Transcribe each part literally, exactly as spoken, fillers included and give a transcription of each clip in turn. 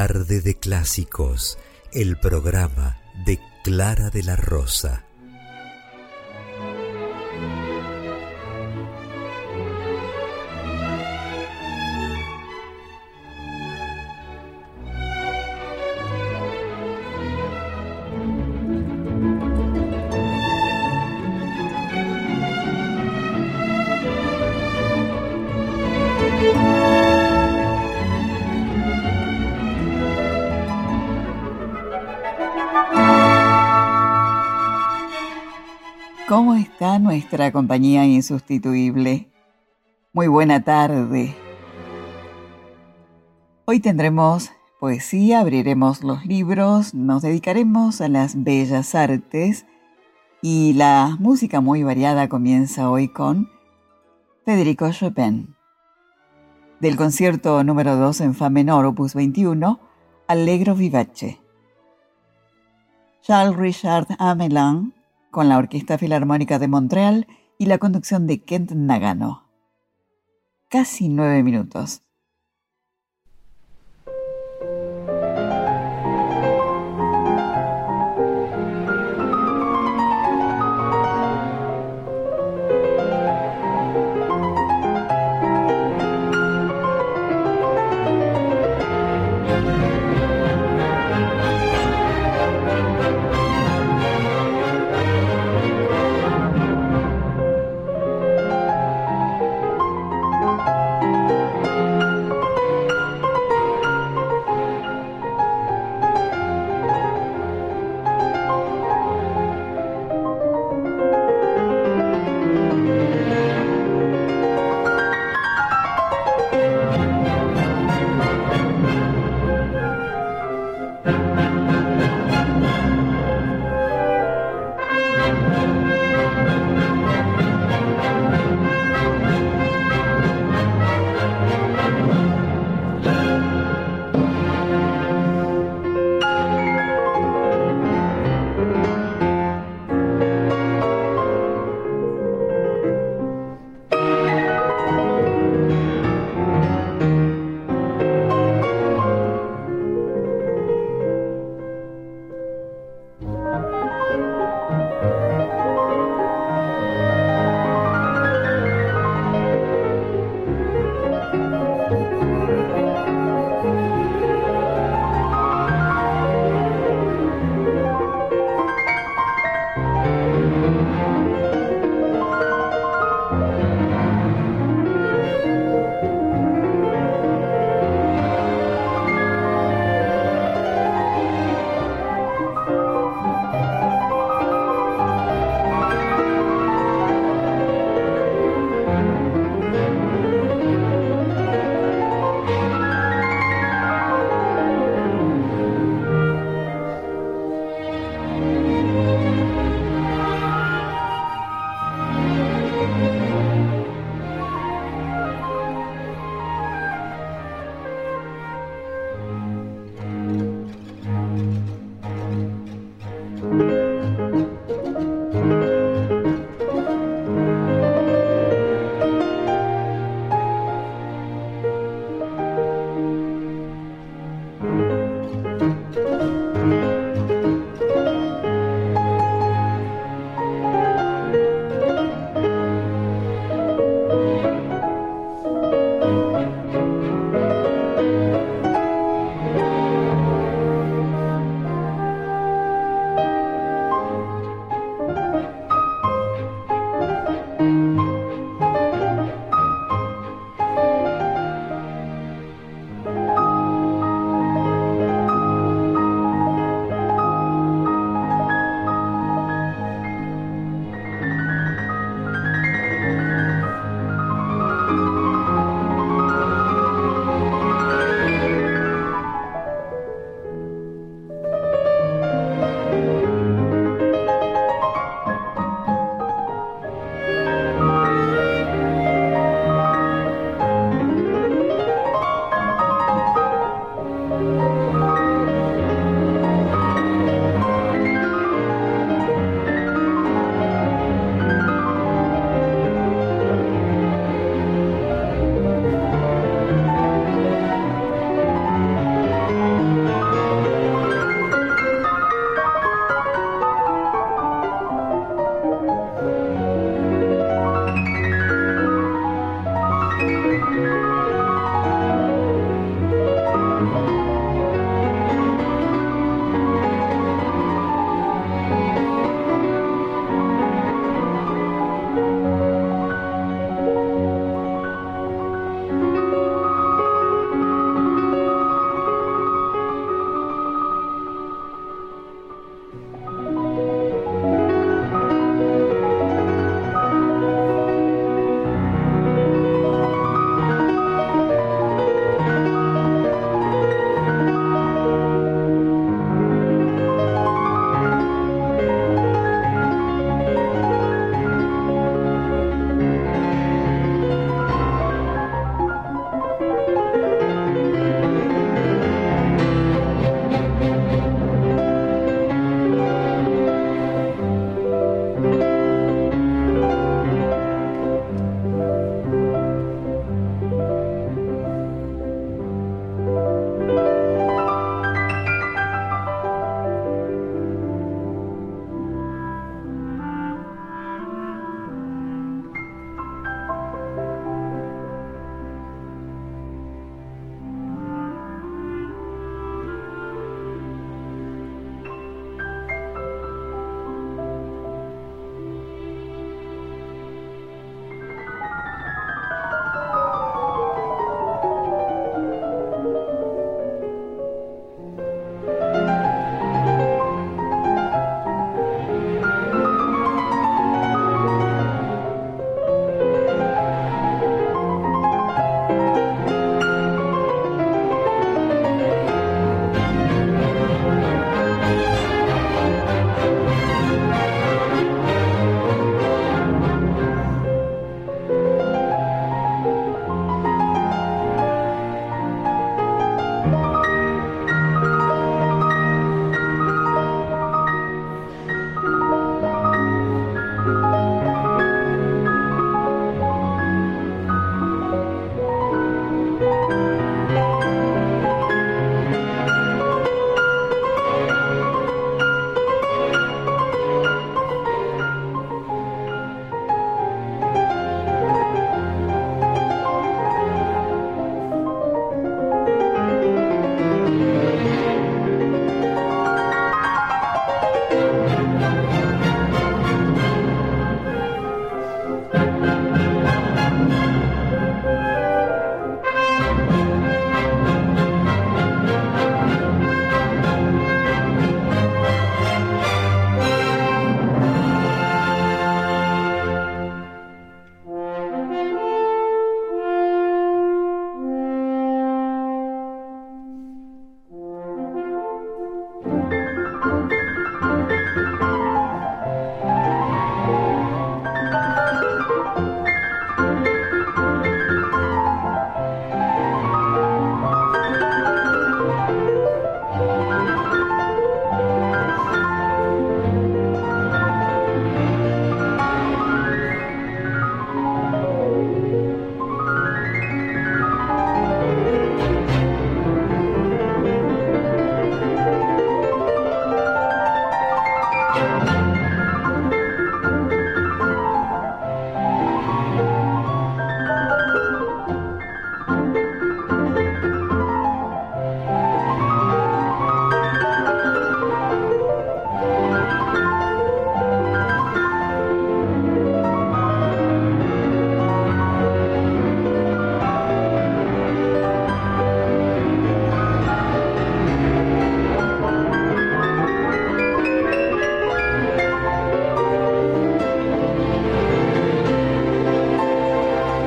Tarde de Clásicos, el programa de Clara de la Rosa. ¿Cómo está nuestra compañía insustituible? Muy buena tarde. Hoy tendremos poesía, abriremos los libros, nos dedicaremos a las bellas artes y la música muy variada comienza hoy con Federico Chopin. Del concierto número dos en fa menor, opus veintiuno, Allegro vivace. Charles Richard Amelin, con la Orquesta Filarmónica de Montreal y la conducción de Kent Nagano. Casi nueve minutos.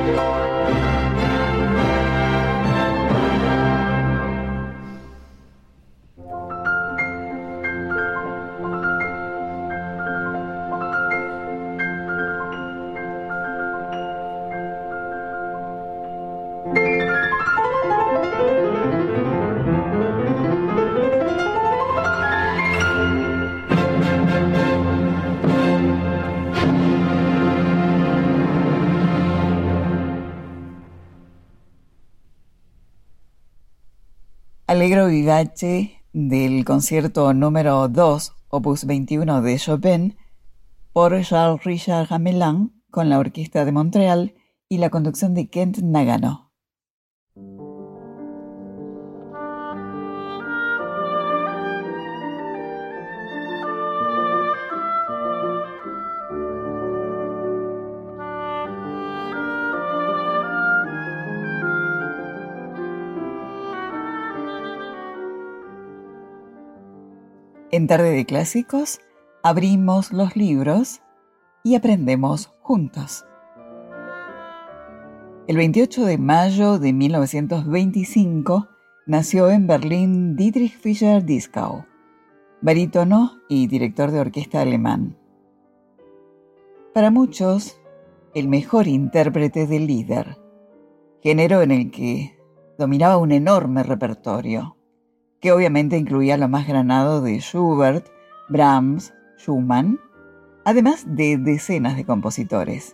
Allegro vivace del concierto número dos, opus veintiuno de Chopin, por Charles Richard Gamelin, con la Orquesta de Montreal y la conducción de Kent Nagano. En Tarde de Clásicos, abrimos los libros y aprendemos juntos. El veintiocho de mayo de mil novecientos veinticinco nació en Berlín Dietrich Fischer-Dieskau, barítono y director de orquesta alemán. Para muchos, el mejor intérprete del Lieder, género en el que dominaba un enorme repertorio, que obviamente incluía lo más granado de Schubert, Brahms, Schumann, además de decenas de compositores.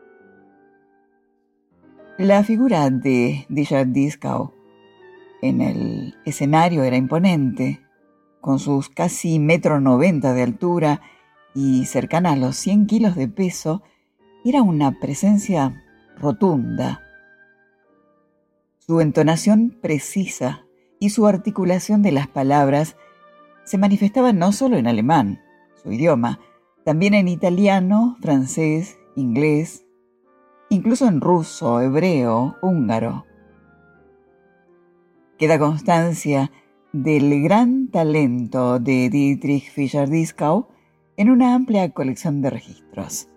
La figura de Fischer-Dieskau en el escenario era imponente, con sus casi metro noventa de altura y cercana a los cien kilos de peso, era una presencia rotunda. Su entonación precisa y su articulación de las palabras se manifestaba no solo en alemán, su idioma, también en italiano, francés, inglés, incluso en ruso, hebreo, húngaro. Queda constancia del gran talento de Dietrich Fischer-Dieskau en una amplia colección de registros.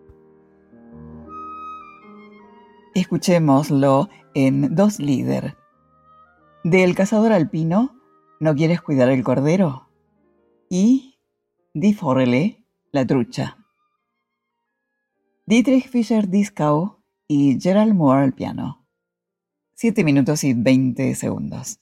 Escuchémoslo en dos Lieder. Del cazador alpino, ¿no quieres cuidar el cordero? Y Die Forelle, la trucha. Dietrich Fischer-Dieskau y Gerald Moore al piano. Siete minutos y veinte segundos.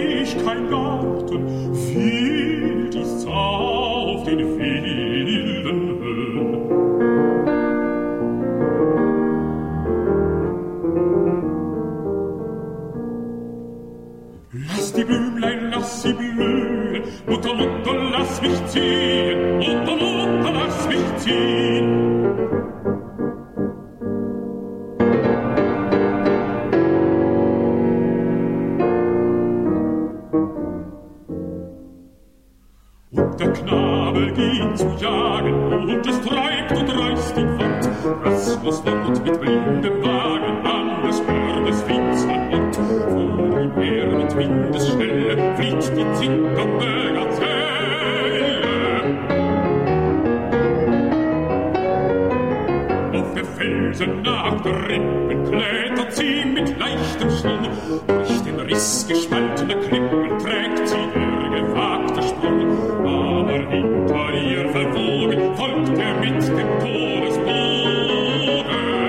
Fehlt ist's auf den wilden die Blümlein, lass sie blühen. Mutter, Mutter, lass mich ziehen. Mutter, Mutter, lass mich ziehen. Und der Knabe geht zu jagen, und es treibt und reißt ihn fort. Rastlos fort mit blindem Wagen an des Berges finstern Ort. Vor ihm her mit Windesschnelle flieht die zitternde Gazelle. Auf der Felsen nach der Rippen klettert sie mit leichtem Schwung. Durch den Riss gespaltener Klippen trägt sie der gewagte Sprung. Aber hinter ihr verwogen folgt er mit dem Todesbogen.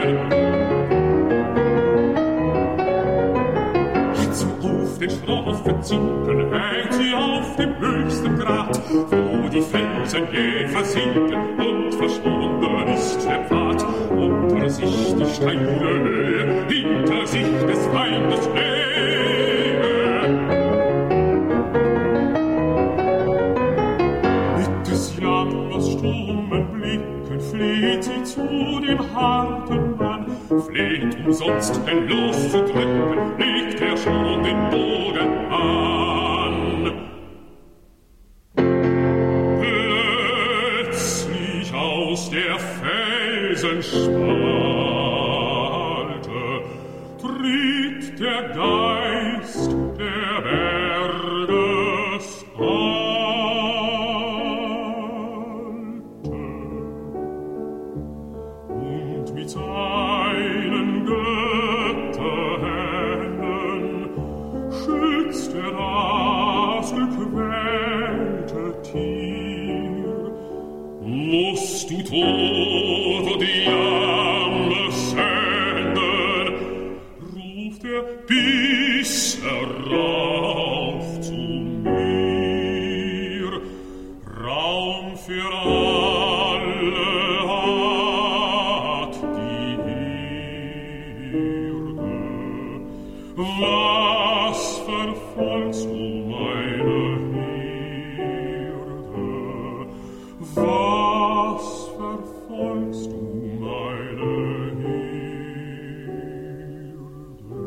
Jetzt auf den schroffen Zinken hält sie auf dem höchsten Grat, wo die Felsen je versinken und verschwunden ist der Pfad. Unter sich die steile Höhe, hinter sich des Feindes Nähe. Aus stummen Blicken fleht sie zu dem harten Mann, fleht umsonst, denn loszudrücken, legt er schon den Bogen an. Plötzlich aus der Felsenspalte tritt der Geist der Berges an. Mit seinen Götterhänden schützt er das gequälte Tier. Musst du tot die Arme senden, ruft er bis herauf zu mir. Raum für alle hat die Erde. Was verfolgst du meine Herde? Was verfolgst du meine Herde?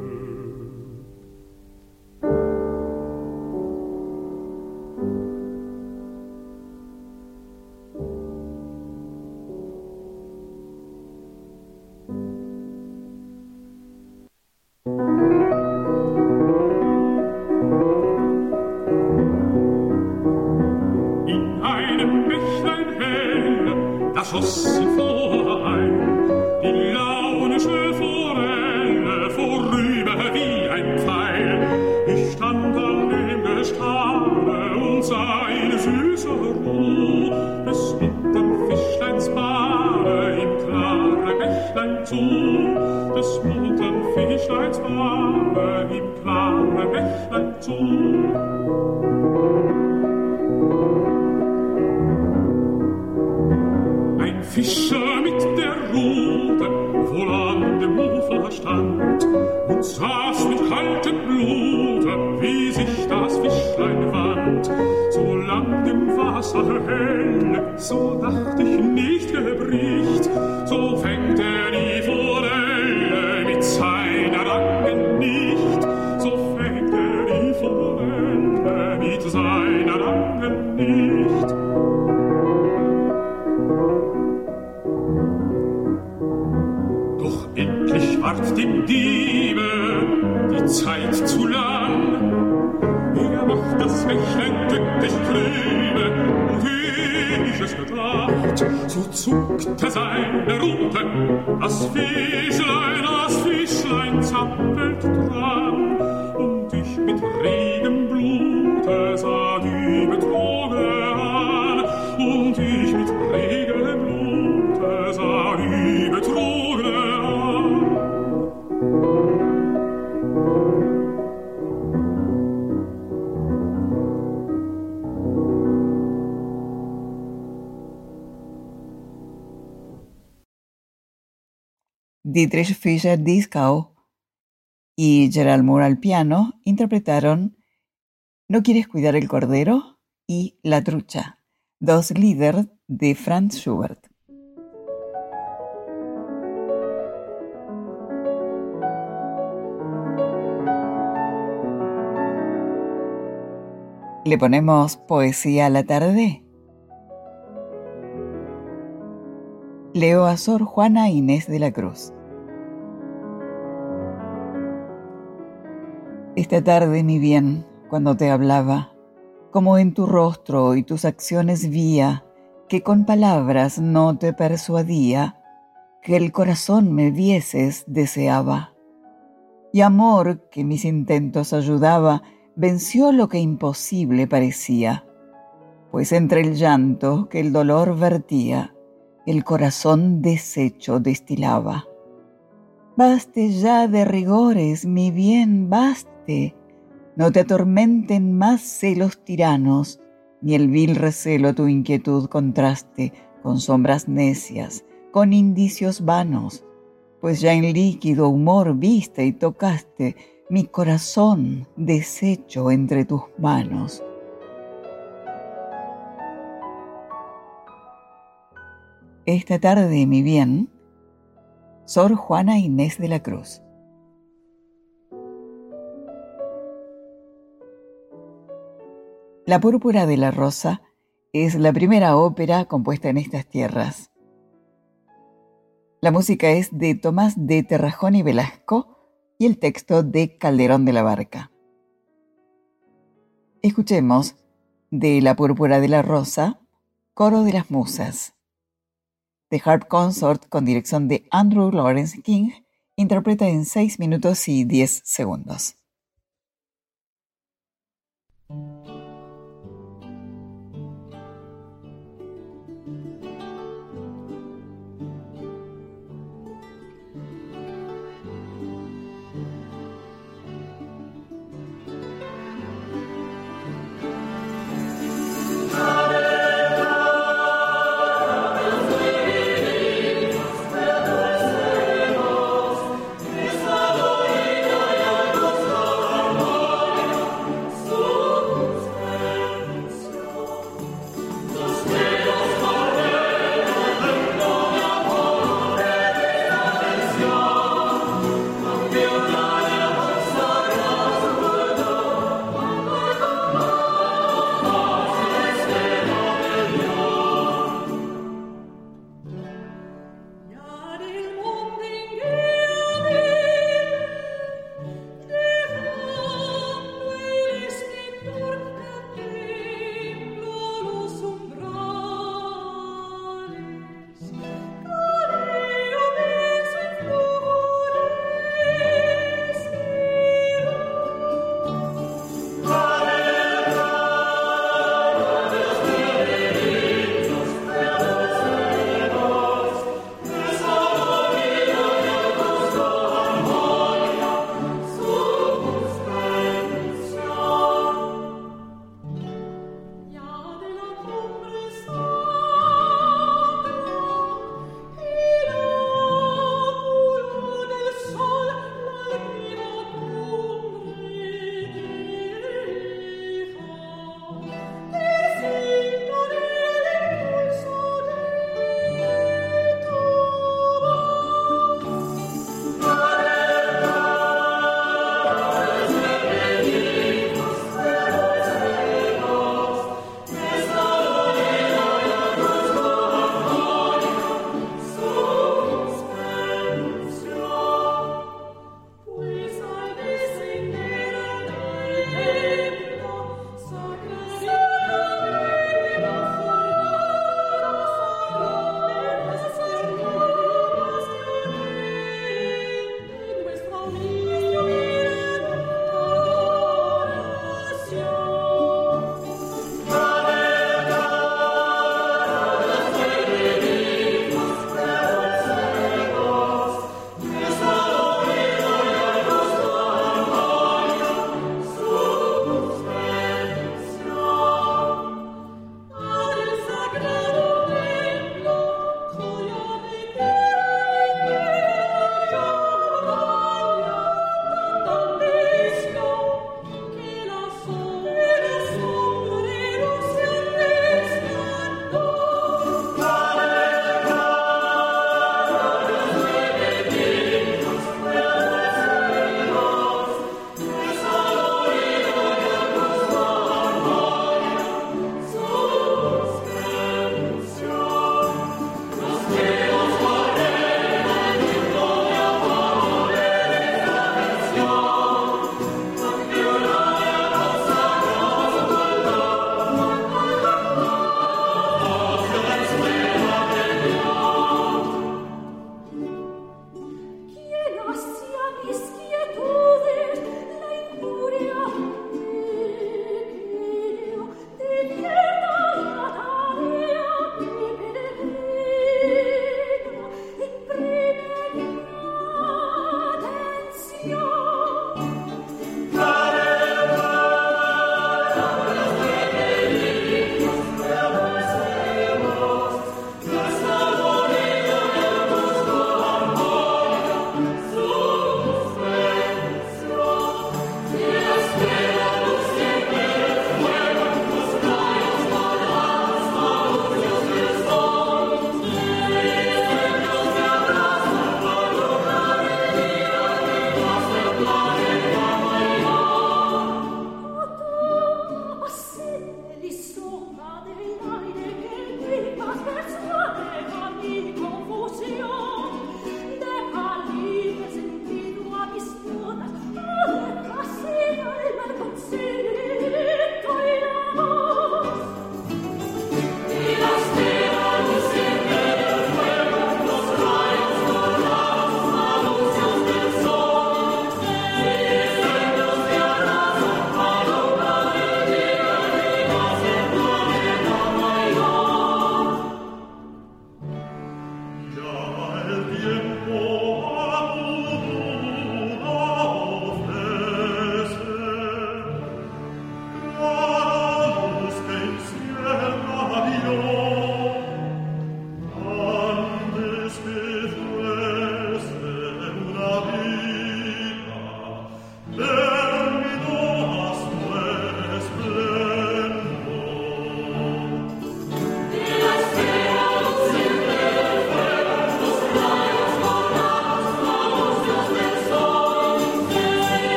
Da schoss sie vorein, die launische Forelle, vorüber wie ein Pfeil. Ich stand an dem Gestade und sah eine süße Ruh des muntern Fischleins Bade im klaren Bächlein zu, des muntern Fischleins Bade im klaren Bächlein zu. Fischer mit der Rute wohl an dem Ufer stand und saß mit kaltem Blute, wie sich das Fischlein wand. So lang dem Wasser hell, so dacht ich nicht gebricht, so fängt er die Forelle mit seiner Langen nicht, so fängt er die Forelle mit seiner Langen nicht. Endlich ward dem Diebe die Zeit zu lang. Er macht das Bächlein glücklich trübe, und wie ich es gedacht, so zuckte seine Rute, das Fischlein, das Fischlein zappelt dran, und ich mit regem Blute sah die Betrogene an, und ich mit regem Blute sah die Betrogene an. Dietrich Fischer-Dieskau y Gerald Moore al piano interpretaron ¿No quieres cuidar el cordero? Y La trucha, dos Lieder de Franz Schubert. ¿Le ponemos poesía a la tarde? Leo a Sor Juana Inés de la Cruz. Esta tarde, mi bien, cuando te hablaba, como en tu rostro y tus acciones vía, que con palabras no te persuadía, que el corazón me vieses deseaba. Y amor, que mis intentos ayudaba, venció lo que imposible parecía, pues entre el llanto que el dolor vertía, el corazón deshecho destilaba. Baste ya de rigores, mi bien, baste. No te atormenten más celos tiranos, ni el vil recelo tu inquietud contraste con sombras necias, con indicios vanos, pues ya en líquido humor viste y tocaste mi corazón deshecho entre tus manos. Esta tarde, mi bien, Sor Juana Inés de la Cruz. La púrpura de la rosa es la primera ópera compuesta en estas tierras. La música es de Tomás de Terrajón y Velasco y el texto de Calderón de la Barca. Escuchemos de La púrpura de la rosa, Coro de las Musas. The Harp Consort, con dirección de Andrew Lawrence King, interpreta en seis minutos y diez segundos. Los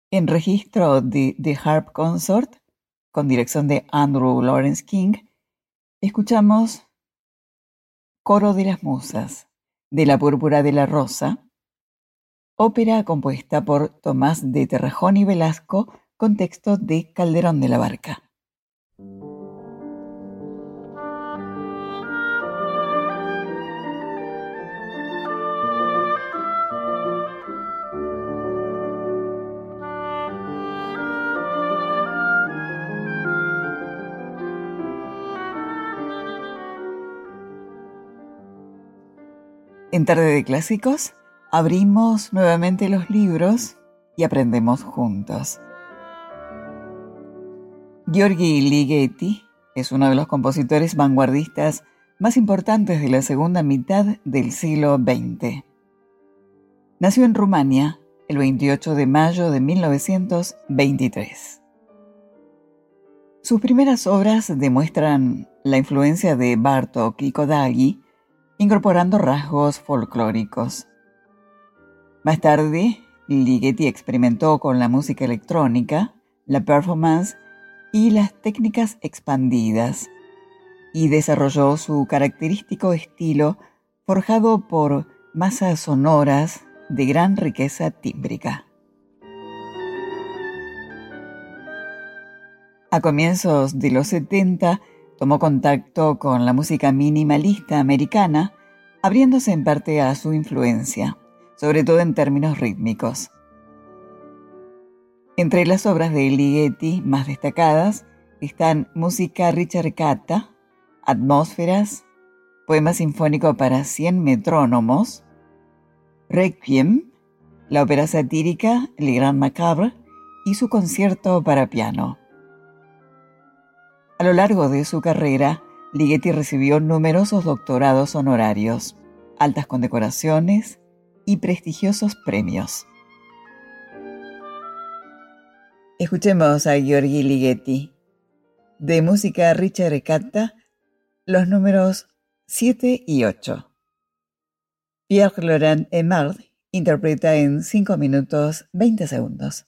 En registro de The Harp Consort, con dirección de Andrew Lawrence King, escuchamos Coro de las Musas, de La Púrpura de la Rosa, ópera compuesta por Tomás de Terrajón y Velasco con texto de Calderón de la Barca. En Tarde de Clásicos, abrimos nuevamente los libros y aprendemos juntos. György Ligeti es uno de los compositores vanguardistas más importantes de la segunda mitad del siglo veinte. Nació en Rumania el veintiocho de mayo de mil novecientos veintitrés. Sus primeras obras demuestran la influencia de Bartók y Kodály, incorporando rasgos folclóricos. Más tarde, Ligeti experimentó con la música electrónica, la performance y las técnicas expandidas, y desarrolló su característico estilo forjado por masas sonoras de gran riqueza tímbrica. A comienzos de los setenta, tomó contacto con la música minimalista americana, abriéndose en parte a su influencia, sobre todo en términos rítmicos. Entre las obras de Ligeti más destacadas están Música ricercata, Atmósferas, Poema sinfónico para cien metrónomos, Requiem, la ópera satírica Le Grand Macabre y su concierto para piano. A lo largo de su carrera, Ligeti recibió numerosos doctorados honorarios, altas condecoraciones y prestigiosos premios. Escuchemos a György Ligeti. De Música ricercata, los números siete y ocho. Pierre-Laurent Aimard interpreta en cinco minutos veinte segundos.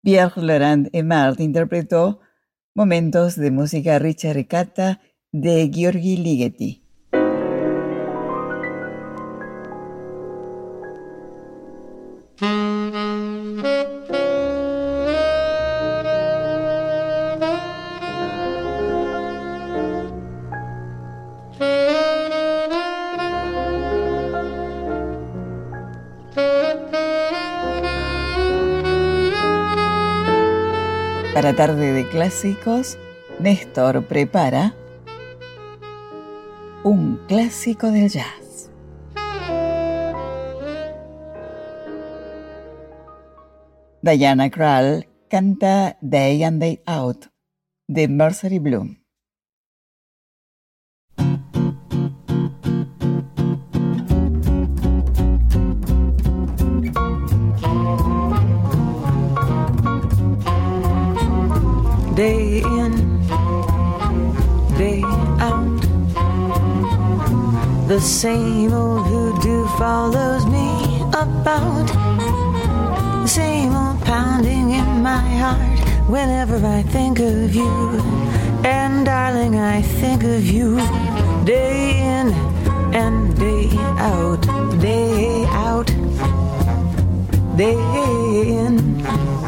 Pierre-Laurent Aimard interpretó momentos de música ricercata de György Ligeti. Para Tarde de Clásicos, Néstor prepara un clásico del jazz. Diana Krall canta Day and Day Out de Mercery Bloom. Day in, day out, the same old hoodoo follows me about. The same old pounding in my heart whenever I think of you. And darling, I think of you. Day in and day out, day out, day in.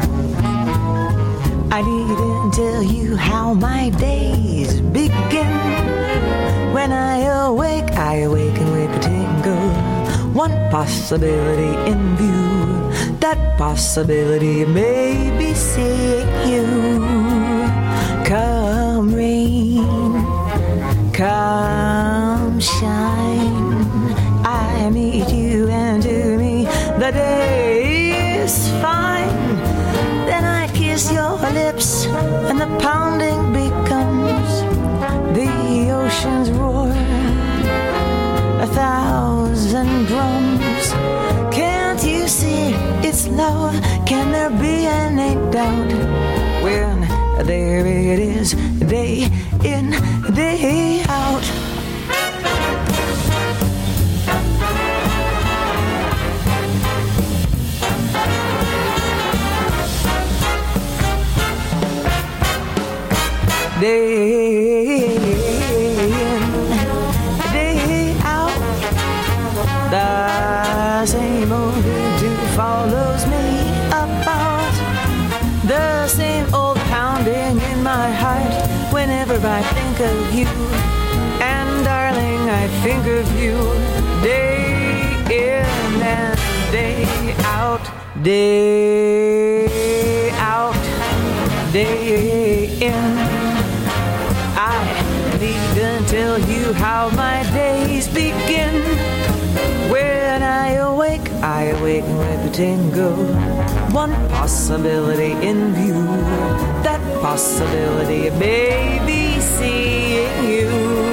I needn't tell you how my days begin. When I awake, I awake and wake a tingle. One possibility in view. That possibility may be seeing you. Come rain, come shine, I meet you and to me the day is fine. Then I kiss your lips and the pounding becomes the ocean's roar, a thousand drums. Can't you see it's love? Can there be any doubt when there it is, day in, day out? Day in, day out, the same old voodoo follows me about. The same old pounding in my heart whenever I think of you. And darling, I think of you. Day in and day out, day out, day in. I needn't tell you how my days begin. When I awake, I awake with a tingle. One possibility in view. That possibility may be seeing you.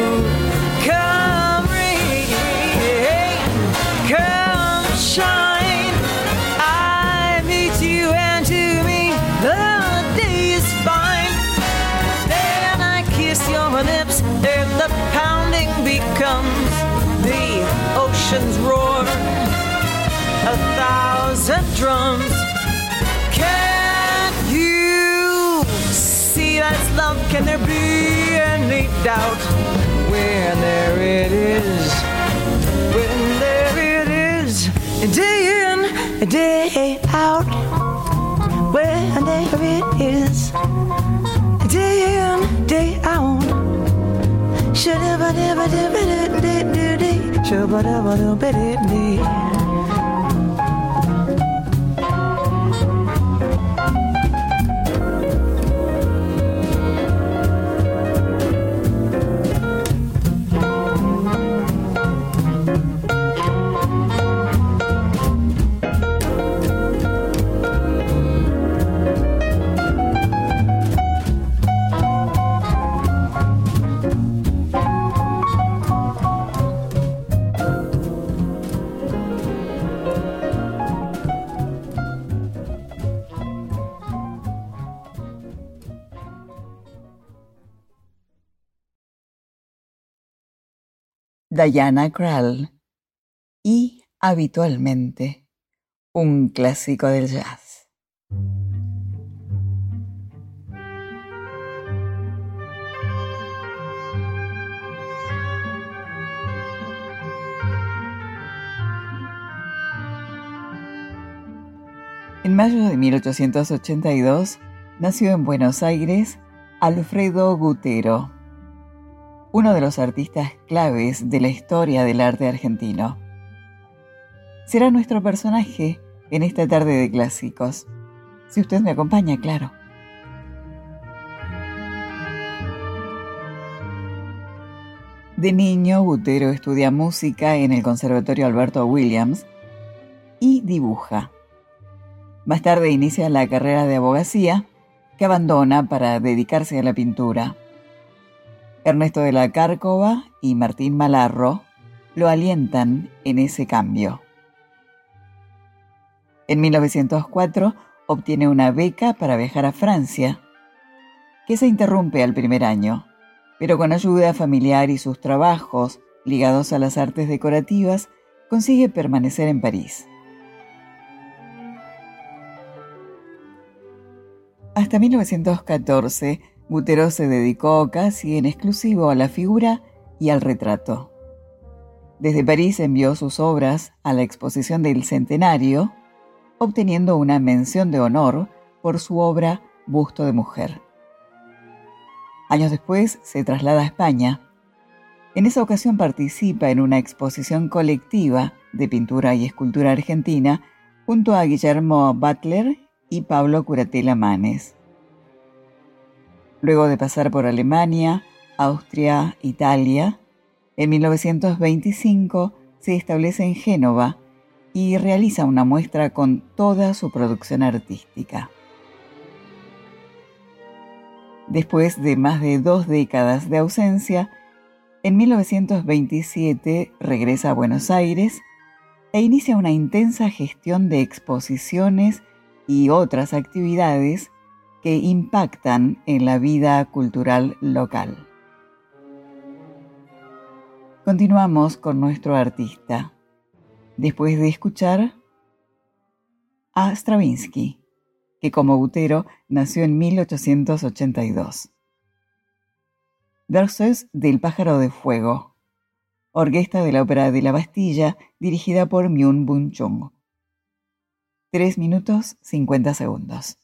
Come rain, come shine, I meet you and to me the day is fine. Then I kiss your lips and the pounding becomes the ocean's roar, a thousand drums. Can't you see that's love? Can there be any doubt when there it is, when there it is, day in, day out, when there it is, day in, day out. Shabba-dabba-dabba-dabba-dabba-dabba-dabba, shabba-dabba-dabba-dabba-dabba. Diana Krall y Habitualmente, un clásico del jazz. En mayo de mil ochocientos ochenta y dos nació en Buenos Aires Alfredo Gutero, uno de los artistas claves de la historia del arte argentino. Será nuestro personaje en esta tarde de clásicos, si usted me acompaña, claro. De niño, Gutero estudia música en el Conservatorio Alberto Williams y dibuja. Más tarde inicia la carrera de abogacía, que abandona para dedicarse a la pintura. Ernesto de la Cárcova y Martín Malarro lo alientan en ese cambio. En mil novecientos cuatro obtiene una beca para viajar a Francia, que se interrumpe al primer año, pero con ayuda familiar y sus trabajos ligados a las artes decorativas, consigue permanecer en París. Hasta mil novecientos catorce, Gutero se dedicó casi en exclusivo a la figura y al retrato. Desde París envió sus obras a la exposición del Centenario, obteniendo una mención de honor por su obra Busto de Mujer. Años después se traslada a España. En esa ocasión participa en una exposición colectiva de pintura y escultura argentina junto a Guillermo Butler y Pablo Curatela Manes. Luego de pasar por Alemania, Austria, Italia, en mil novecientos veinticinco se establece en Génova y realiza una muestra con toda su producción artística. Después de más de dos décadas de ausencia, en mil novecientos veintisiete regresa a Buenos Aires e inicia una intensa gestión de exposiciones y otras actividades que impactan en la vida cultural local. Continuamos con nuestro artista, después de escuchar a Stravinsky, que como Gutero nació en mil ochocientos ochenta y dos. Versos del Pájaro de Fuego, orquesta de la Ópera de la Bastilla, dirigida por Myung Bun Chung. Tres minutos cincuenta segundos.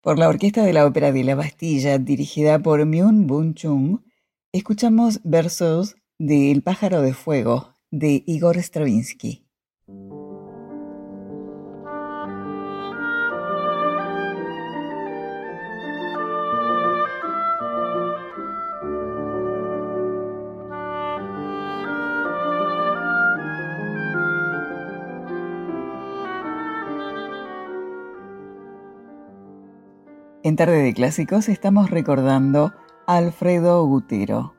Por la orquesta de la Ópera de la Bastilla, dirigida por Myung Bun Chung, escuchamos versos de El pájaro de fuego, de Igor Stravinsky. En Tarde de Clásicos estamos recordando a Alfredo Gutero.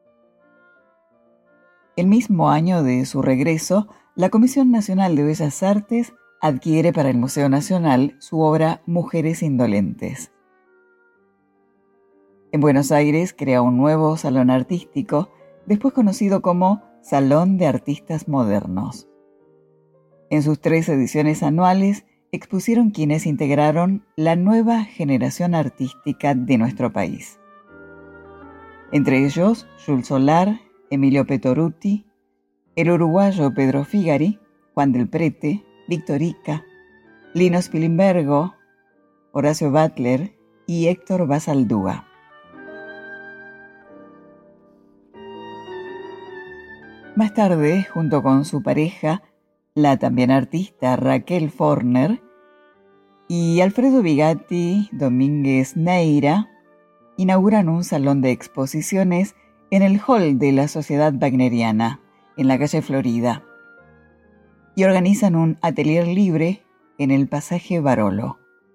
El mismo año de su regreso, la Comisión Nacional de Bellas Artes adquiere para el Museo Nacional su obra Mujeres Indolentes. En Buenos Aires crea un nuevo salón artístico, después conocido como Salón de Artistas Modernos. En sus tres ediciones anuales expusieron quienes integraron la nueva generación artística de nuestro país. Entre ellos, Jules Solar, Emilio Petoruti, el uruguayo Pedro Figari, Juan del Prete, Víctor Ica, Lino Spilimbergo, Horacio Butler y Héctor Basaldúa. Más tarde, junto con su pareja, la también artista Raquel Forner, y Alfredo Bigatti Domínguez Neira, inauguran un salón de exposiciones en el hall de la Sociedad Wagneriana, en la calle Florida, y organizan un atelier libre en el pasaje Barolo.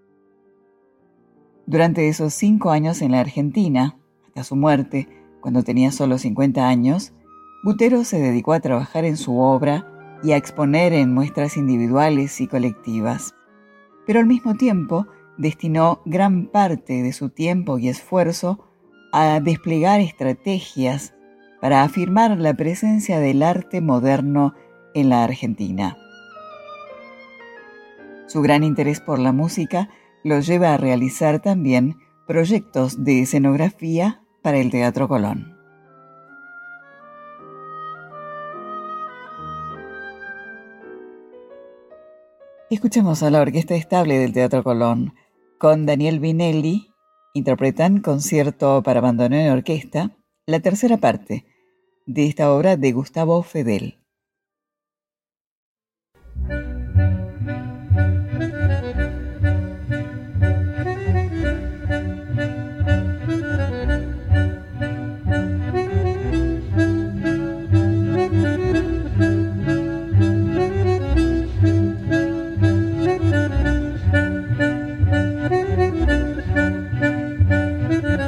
Durante esos cinco años en la Argentina, hasta su muerte, cuando tenía solo cincuenta años, Gutero se dedicó a trabajar en su obra y a exponer en muestras individuales y colectivas, pero al mismo tiempo destinó gran parte de su tiempo y esfuerzo a desplegar estrategias para afirmar la presencia del arte moderno en la Argentina. Su gran interés por la música lo lleva a realizar también proyectos de escenografía para el Teatro Colón. Escuchemos a la Orquesta Estable del Teatro Colón. Con Daniel Vinelli interpretan Concierto para bandoneón y orquesta, la tercera parte de esta obra de Gustavo Fedel.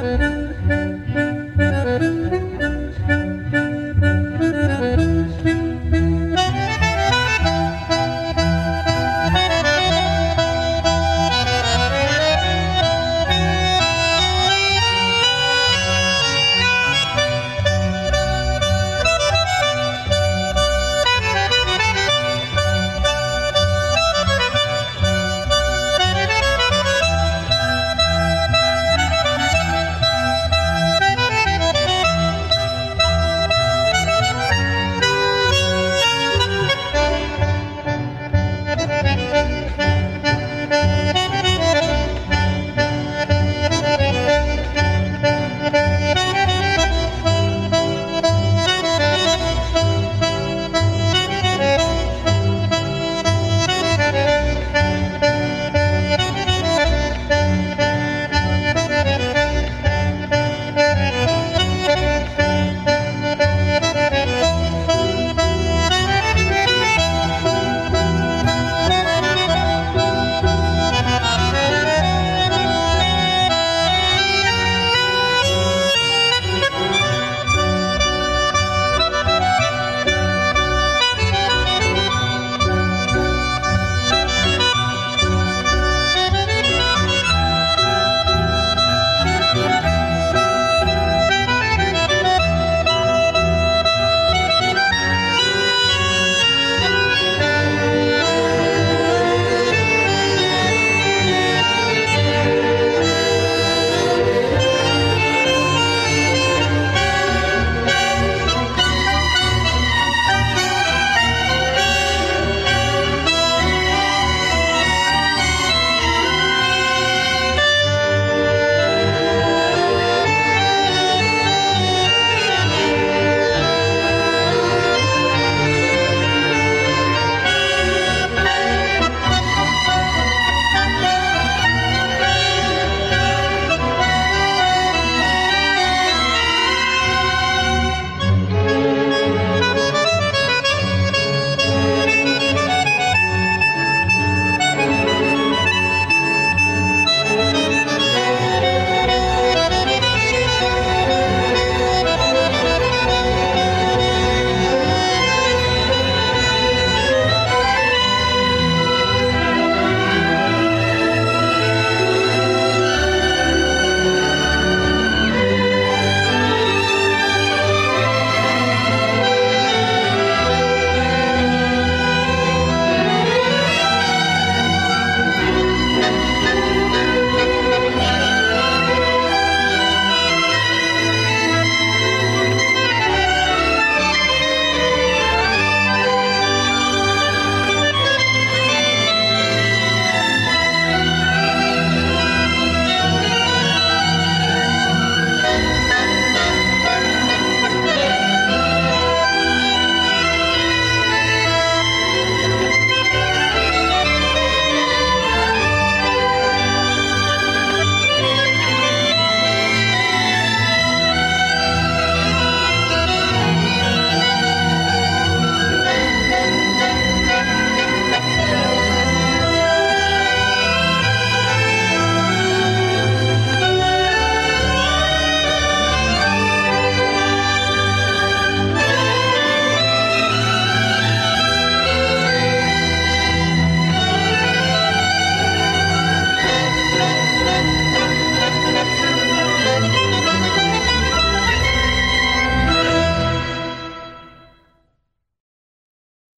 Thank you.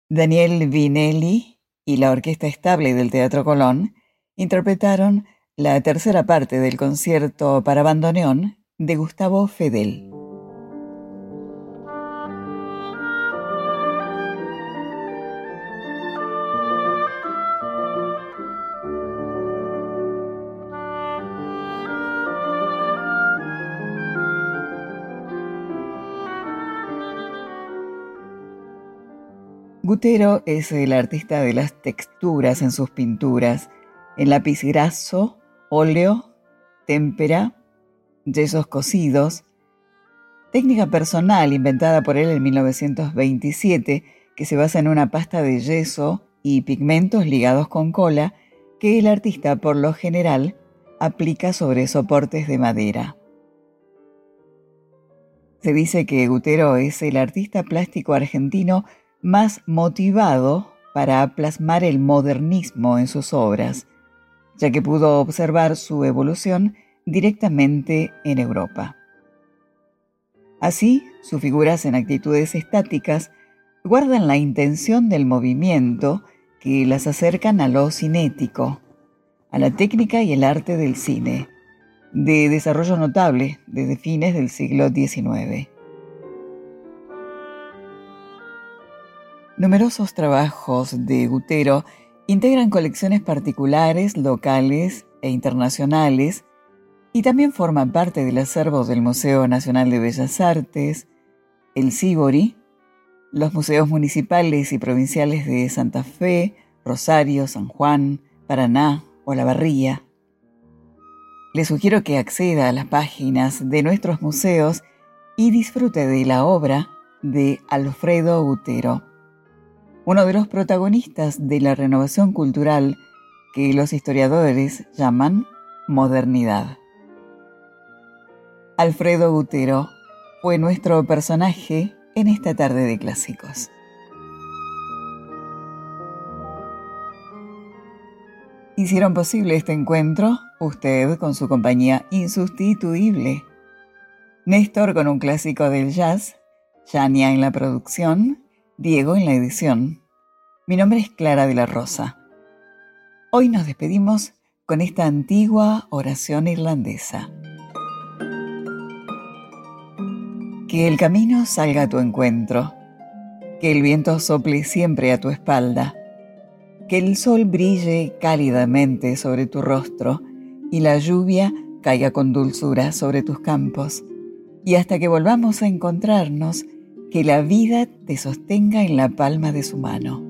Daniel Vinelli y la Orquesta Estable del Teatro Colón interpretaron la tercera parte del concierto para bandoneón de Gustavo Fedel. Gutero es el artista de las texturas en sus pinturas, en lápiz graso, óleo, témpera, yesos cocidos, técnica personal inventada por él en mil novecientos veintisiete que se basa en una pasta de yeso y pigmentos ligados con cola que el artista por lo general aplica sobre soportes de madera. Se dice que Gutero es el artista plástico argentino más motivado para plasmar el modernismo en sus obras, ya que pudo observar su evolución directamente en Europa. Así, sus figuras en actitudes estáticas guardan la intención del movimiento que las acercan a lo cinético, a la técnica y el arte del cine, de desarrollo notable desde fines del siglo diecinueve. Numerosos trabajos de Gutero integran colecciones particulares, locales e internacionales y también forman parte del acervo del Museo Nacional de Bellas Artes, el Sívori, los museos municipales y provinciales de Santa Fe, Rosario, San Juan, Paraná o La Barría. Les sugiero que acceda a las páginas de nuestros museos y disfrute de la obra de Alfredo Gutero, uno de los protagonistas de la renovación cultural que los historiadores llaman modernidad. Alfredo Gutero fue nuestro personaje en esta tarde de clásicos. Hicieron posible este encuentro usted con su compañía insustituible. Néstor con un clásico del jazz, Yania en la producción, Diego en la edición. Mi nombre es Clara de la Rosa. Hoy nos despedimos con esta antigua oración irlandesa. Que el camino salga a tu encuentro, que el viento sople siempre a tu espalda, que el sol brille cálidamente sobre tu rostro y la lluvia caiga con dulzura sobre tus campos, y hasta que volvamos a encontrarnos, que la vida te sostenga en la palma de su mano.